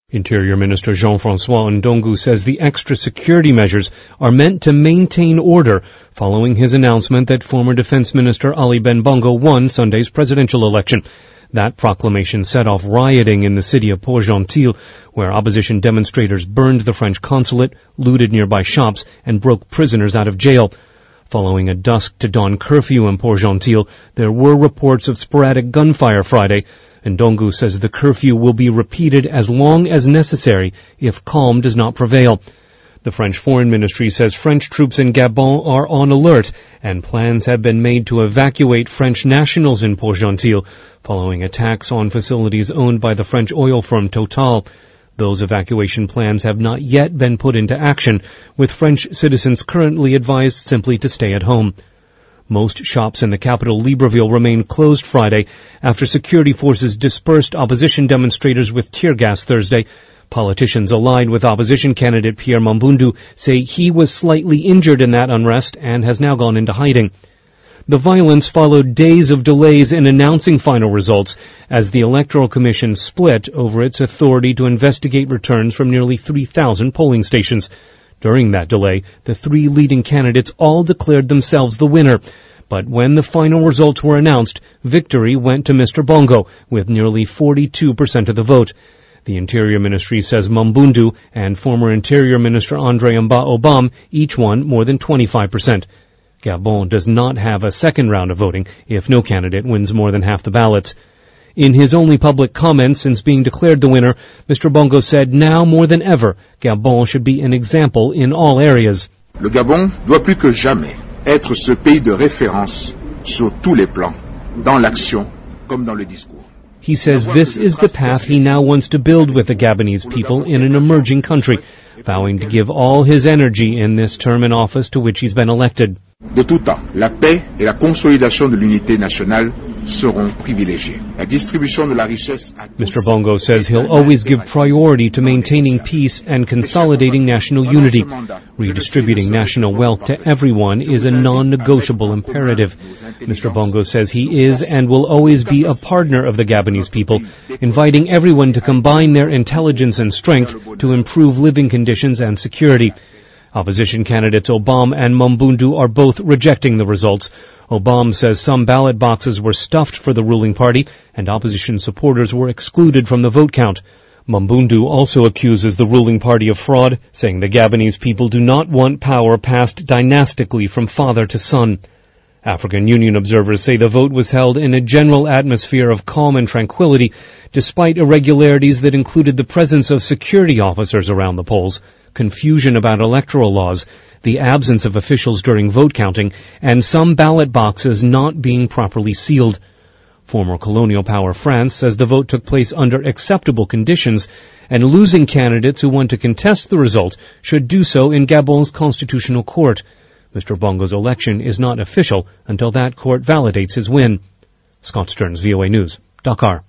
Interior Minister Jean-François Ndongu says the extra security measures are meant to maintain order following his announcement that former Defense Minister Ali Ben-Bongo won Sunday's presidential election. That proclamation set off rioting in the city of Port-Gentil, where opposition demonstrators burned the French consulate, looted nearby shops, and broke prisoners out of jail. Following a dusk-to-dawn curfew in Port-Gentil, there were reports of sporadic gunfire Friday. Ndongu says the curfew will be repeated as long as necessary if calm does not prevail. The French Foreign Ministry says French troops in Gabon are on alert, and plans have been made to evacuate French nationals in Port-Gentil following attacks on facilities owned by the French oil firm Total. Those evacuation plans have not yet been put into action, with French citizens currently advised simply to stay at home. Most shops in the capital, Libreville, remained closed Friday after security forces dispersed opposition demonstrators with tear gas Thursday. Politicians allied with opposition candidate Pierre Mambundu say he was slightly injured in that unrest and has now gone into hiding. The violence followed days of delays in announcing final results as the Electoral Commission split over its authority to investigate returns from nearly 3,000 polling stations. During that delay, the three leading candidates all declared themselves the winner. But when the final results were announced, victory went to Mr. Bongo, with nearly 42% of the vote. The Interior Ministry says Mambundu and former Interior Minister Andre Mba Obam each won more than 25%. Gabon does not have a second round of voting if no candidate wins more than half the ballots. In his only public comments since being declared the winner, Mr. Bongo said now more than ever, Gabon should be an example in all areas. Le Gabon doit plus que jamais être ce pays de référence sur tous les plans, dans l'action comme dans le discours. He says this is the path he now wants to build with the Gabonese people in an emerging country, vowing to give all his energy in this term in office to which he's been elected. De tout temps, la paix et la consolidation de l'unité nationale seront privilégiées. La distribution de la richesse à tous. Mr. Bongo says he'll always give priority to maintaining peace and consolidating national unity. Redistributing national wealth to everyone is a non-negotiable imperative. Mr. Bongo says he is and will always be a partner of the Gabonese people, inviting everyone to combine their intelligence and strength to improve living conditions and security. Opposition candidates Obam and Mambundu are both rejecting the results. Obam says some ballot boxes were stuffed for the ruling party and opposition supporters were excluded from the vote count. Mambundu also accuses the ruling party of fraud, saying the Gabonese people do not want power passed dynastically from father to son. African Union observers say the vote was held in a general atmosphere of calm and tranquility, despite irregularities that included the presence of security officers around the polls, confusion about electoral laws, the absence of officials during vote counting, and some ballot boxes not being properly sealed. Former colonial power France says the vote took place under acceptable conditions, and losing candidates who want to contest the result should do so in Gabon's constitutional court. Mr. Bongo's election is not official until that court validates his win. Scott Stearns, VOA News, Dakar.